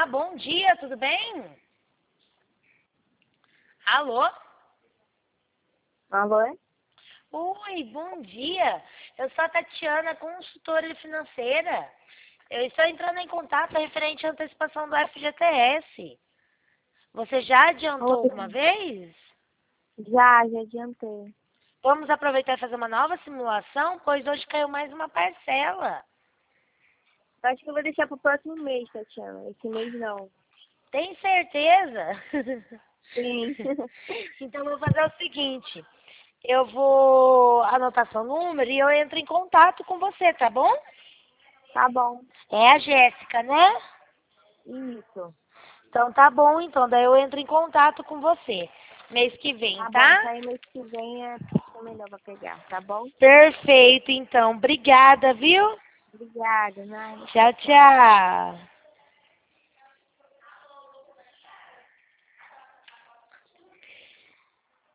Olá, bom dia, tudo bem? Alô? Alô? Oi, bom dia. Eu sou a Tatiana, consultora financeira. Eu estou entrando em contato referente à antecipação do FGTS. Você já adiantou Oi. alguma vez? Já adiantei. Vamos aproveitar e fazer uma nova simulação, pois hoje caiu mais uma parcela. Eu acho que eu vou deixar pro próximo mês, Tatiana. Esse mês não. Tem certeza? Sim. Então, eu vou fazer o seguinte. Eu vou anotar seu número e eu entro em contato com você, tá bom? Tá bom. É a Jéssica, né? Isso. Então tá bom, então. Daí eu entro em contato com você mês que vem, Tá bom. tá? Tá aí mês que vem é melhor pra pegar, tá bom? Perfeito, então. Obrigada, viu? Obrigada, Nada. Tchau, tchau.